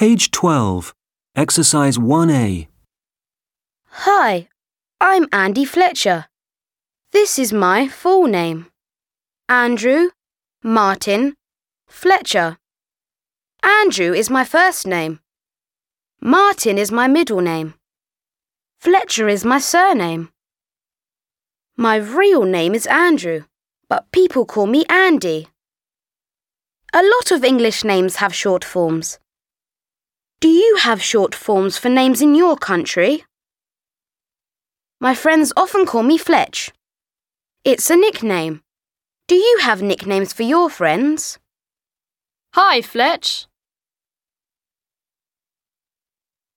Page 12. Exercise 1A. Hi, I'm Andy Fletcher. This is my full name. Andrew Martin Fletcher. Andrew is my first name. Martin is my middle name. Fletcher is my surname. My real name is Andrew, but people call me Andy. A lot of English names have short forms. Do you have short forms for names in your country? My friends often call me Fletch. It's a nickname. Do you have nicknames for your friends? Hi, Fletch.